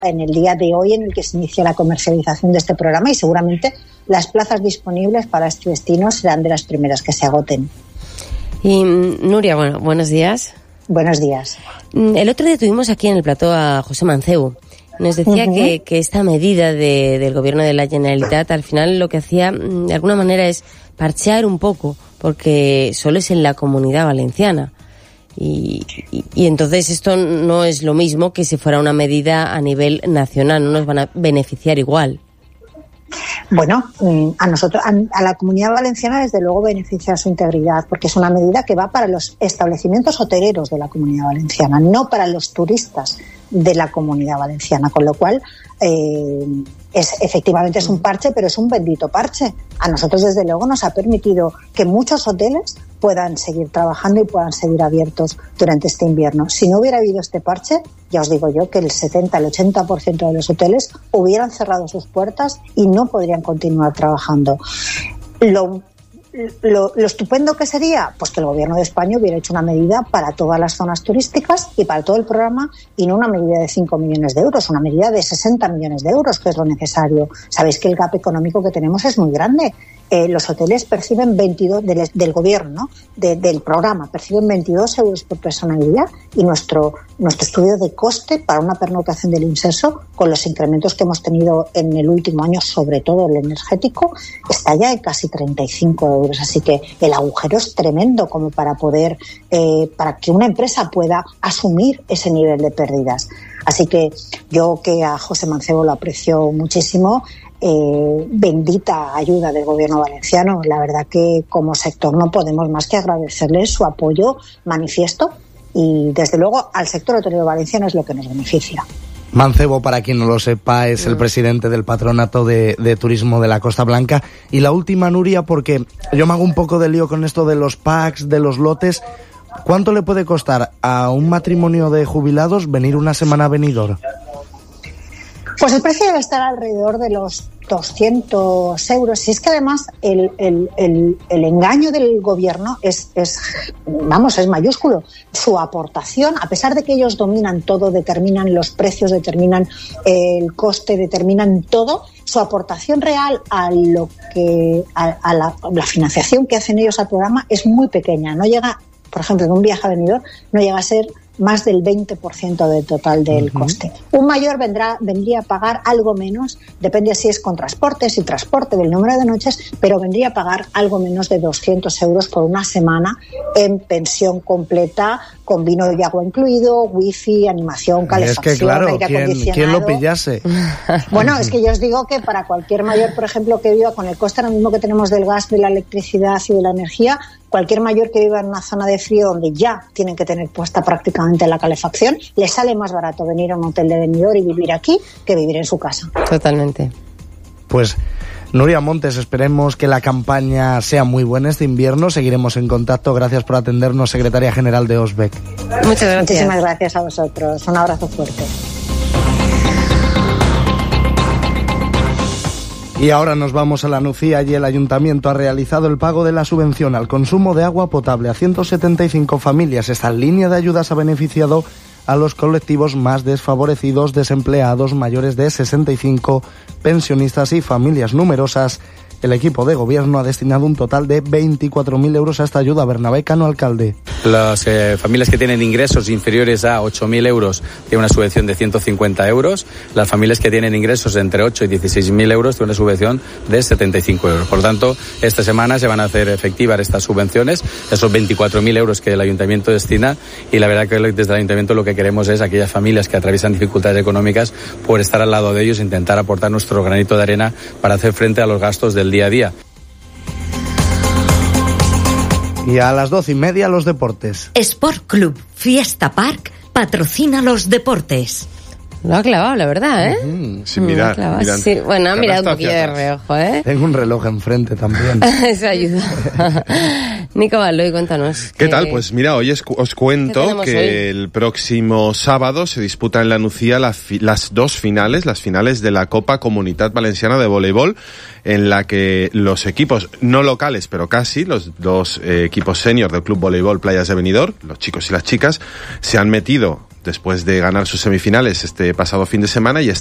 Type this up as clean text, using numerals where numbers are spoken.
en el día de hoy en el que se inicia la comercialización de este programa, y seguramente las plazas disponibles para este destino serán de las primeras que se agoten. Y Nuria, bueno, buenos días. Buenos días. El otro día tuvimos aquí en el plató a José Mancebo. Nos decía que esta medida del gobierno de la Generalitat al final lo que hacía de alguna manera es parchear un poco, porque solo es en la Comunidad Valenciana. Y entonces esto no es lo mismo que si fuera una medida a nivel nacional, no nos van a beneficiar igual. Bueno, a nosotros, a la Comunidad Valenciana desde luego beneficia su integridad, porque es una medida que va para los establecimientos hoteleros de la Comunidad Valenciana, no para los turistas de la Comunidad Valenciana, con lo cual efectivamente es un parche, pero es un bendito parche. A nosotros desde luego nos ha permitido que muchos hoteles puedan seguir trabajando y puedan seguir abiertos durante este invierno. Si no hubiera habido este parche, ya os digo yo que el 70, el 80% de los hoteles hubieran cerrado sus puertas y no podrían continuar trabajando. Lo estupendo que sería, pues que el gobierno de España hubiera hecho una medida para todas las zonas turísticas y para todo el programa, y no una medida de 5 millones de euros, una medida de 60 millones de euros, que es lo necesario. Sabéis que el gap económico que tenemos es muy grande. Los hoteles perciben 22, del gobierno, ¿no? Del programa, perciben 22 euros por persona y día, y nuestro estudio de coste para una pernoctación del Inserso, con los incrementos que hemos tenido en el último año, sobre todo el energético, está ya en casi 35 euros. Así que el agujero es tremendo como para poder, para que una empresa pueda asumir ese nivel de pérdidas. Así que yo, que a José Mancebo lo aprecio muchísimo, bendita ayuda del gobierno valenciano. La verdad que como sector no podemos más que agradecerle su apoyo manifiesto, y desde luego al sector hotelero valenciano es lo que nos beneficia. Mancebo, para quien no lo sepa, es el presidente del Patronato de Turismo de la Costa Blanca. Y la última, Nuria, porque yo me hago un poco de lío con esto de los packs, de los lotes. ¿Cuánto le puede costar a un matrimonio de jubilados venir una semana a Benidorm? Pues el precio debe estar alrededor de los 200 euros. Y es que además el engaño del gobierno es mayúsculo. Su aportación, a pesar de que ellos dominan todo, determinan los precios, determinan el coste, determinan todo, su aportación real a la financiación que hacen ellos al programa es muy pequeña. No llega, por ejemplo, en un viaje a Benidorm, no llega a ser más del 20% del total del coste. Un mayor vendría a pagar algo menos, depende si es con transporte, si transporte, del número de noches, pero vendría a pagar algo menos de 200 euros por una semana en pensión completa, con vino y agua incluido, wifi, animación, calefacción, es que, claro, aire acondicionado. ¿quién lo pillase? Bueno, es que yo os digo que para cualquier mayor, por ejemplo, que viva con el coste ahora mismo que tenemos del gas, de la electricidad y de la energía, cualquier mayor que viva en una zona de frío donde ya tienen que tener puesta prácticamente la calefacción, le sale más barato venir a un hotel de Benidorm y vivir aquí que vivir en su casa. Totalmente. Pues Nuria Montes, esperemos que la campaña sea muy buena este invierno. Seguiremos en contacto. Gracias por atendernos, secretaria general de OSBEC. Muchas gracias. Muchísimas gracias a vosotros. Un abrazo fuerte. Y ahora nos vamos a la Nucía, y el ayuntamiento ha realizado el pago de la subvención al consumo de agua potable a 175 familias. Esta línea de ayudas ha beneficiado a los colectivos más desfavorecidos, desempleados, mayores de 65, pensionistas y familias numerosas. El equipo de gobierno ha destinado un total de 24.000 euros a esta ayuda. Bernabé Cano, alcalde. Las familias que tienen ingresos inferiores a 8.000 euros tienen una subvención de 150 euros. Las familias que tienen ingresos entre 8 y 16.000 euros tienen una subvención de 75 euros. Por lo tanto, esta semana se van a hacer efectivas estas subvenciones, esos 24.000 euros que el ayuntamiento destina, y la verdad que desde el ayuntamiento lo que queremos es aquellas familias que atraviesan dificultades económicas, por estar al lado de ellos e intentar aportar nuestro granito de arena para hacer frente a los gastos del día a día. Y a las 12:30 los deportes. Sport Club Fiesta Park patrocina los deportes. Lo ha clavado, la verdad, ¿eh? Sin mirar. Sí, bueno, ha mirado un poquillo de reojo, ¿eh? Tengo un reloj enfrente también. Eso ayuda. Nico Baloy, cuéntanos. ¿Qué tal? Pues mira, hoy os cuento que el próximo sábado se disputan en la Nucía las dos finales, las finales de la Copa Comunitat Valenciana de Voleibol, en la que los equipos no locales, pero casi, los dos equipos senior del Club Voleibol Playas de Benidorm, los chicos y las chicas, se han metido después de ganar sus semifinales este pasado fin de semana, y